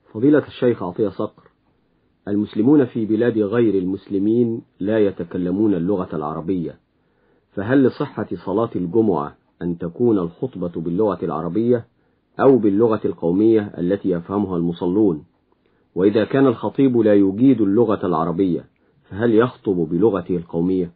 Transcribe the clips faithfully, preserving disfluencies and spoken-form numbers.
فضيلة الشيخ عطية صقر، المسلمون في بلاد غير المسلمين لا يتكلمون اللغة العربية، فهل لصحة صلاة الجمعة أن تكون الخطبة باللغة العربية أو باللغة القومية التي يفهمها المصلون؟ وإذا كان الخطيب لا يجيد اللغة العربية فهل يخطب بلغته القومية؟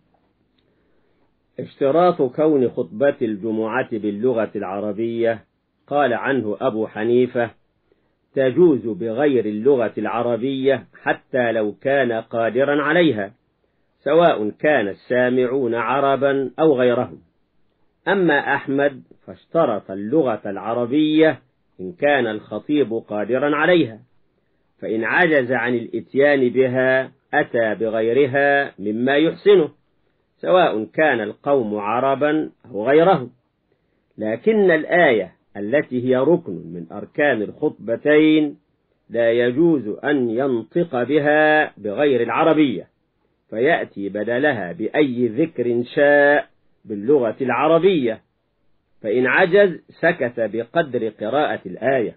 اشتراط كون خطبة الجمعة باللغة العربية قال عنه أبو حنيفة: تجوز بغير اللغة العربية حتى لو كان قادرا عليها، سواء كان السامعون عربا أو غيرهم. أما أحمد فاشترط اللغة العربية إن كان الخطيب قادرا عليها، فإن عجز عن الإتيان بها أتى بغيرها مما يحسنه، سواء كان القوم عربا أو غيرهم. لكن الآية التي هي ركن من أركان الخطبتين لا يجوز أن ينطق بها بغير العربية، فيأتي بدلها بأي ذكر شاء باللغة العربية، فإن عجز سكت بقدر قراءة الآية.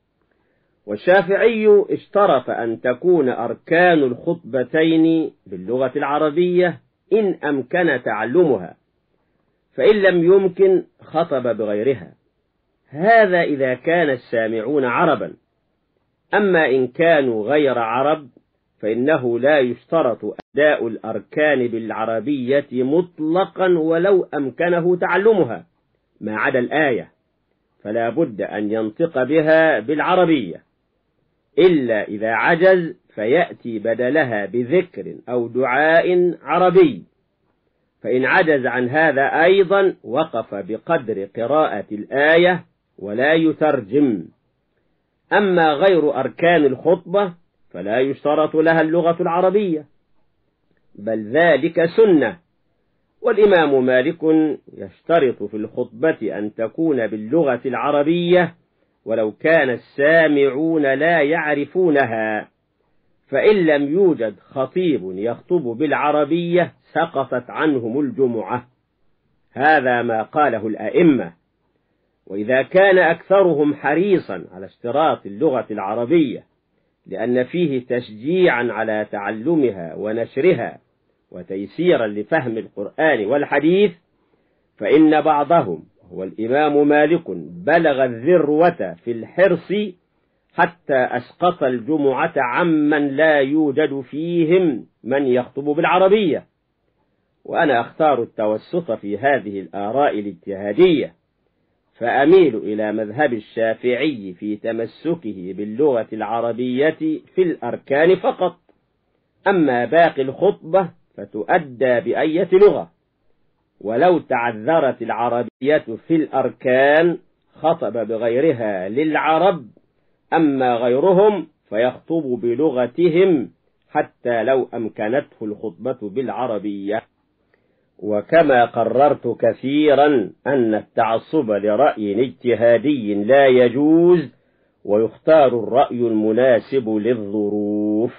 والشافعي اشترط أن تكون أركان الخطبتين باللغة العربية إن أمكن تعلمها، فإن لم يمكن خطب بغيرها، هذا إذا كان السامعون عربا. أما إن كانوا غير عرب فإنه لا يشترط أداء الأركان بالعربية مطلقا ولو أمكنه تعلمها ما عدا الآية، فلا بد أن ينطق بها بالعربية، إلا إذا عجز فيأتي بدلها بذكر أو دعاء عربي، فإن عجز عن هذا أيضا وقف بقدر قراءة الآية ولا يترجم. أما غير أركان الخطبة فلا يشترط لها اللغة العربية، بل ذلك سنة. والإمام مالك يشترط في الخطبة أن تكون باللغة العربية ولو كان السامعون لا يعرفونها، فإن لم يوجد خطيب يخطب بالعربية سقطت عنهم الجمعة. هذا ما قاله الأئمة. وإذا كان أكثرهم حريصا على اشتراط اللغة العربية لأن فيه تشجيعا على تعلمها ونشرها وتيسيرا لفهم القرآن والحديث، فإن بعضهم هو الإمام مالك بلغ الذروة في الحرص حتى أسقط الجمعة عمن لا يوجد فيهم من يخطب بالعربية. وأنا أختار التوسط في هذه الآراء الاجتهادية، فأميل إلى مذهب الشافعي في تمسكه باللغة العربية في الأركان فقط، أما باقي الخطبة فتؤدى بأية لغة، ولو تعذرت العربية في الأركان خطب بغيرها للعرب، أما غيرهم فيخطب بلغتهم حتى لو أمكنته الخطبة بالعربية. وكما قررت كثيرا أن التعصب لرأي اجتهادي لا يجوز، ويختار الرأي المناسب للظروف.